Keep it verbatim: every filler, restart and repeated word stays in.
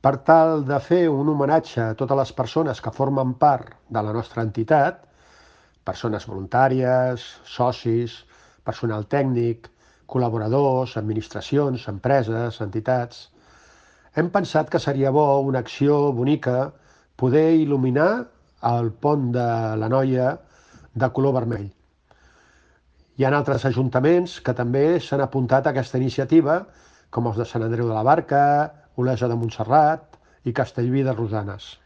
Per tal de fer un homenatge a totes les persones que formen part de la nostra entitat, persones voluntàries, socis, personal tècnic, col·laboradors, administracions, empreses, entitats, hem pensat que seria bo una acció bonica poder il·luminar el pont de la Noia de color vermell. Hi ha altres ajuntaments que també s'han apuntat a aquesta iniciativa, com els de Sant Andreu de la Barca, Olesa de Montserrat i Castellví de Rosanes.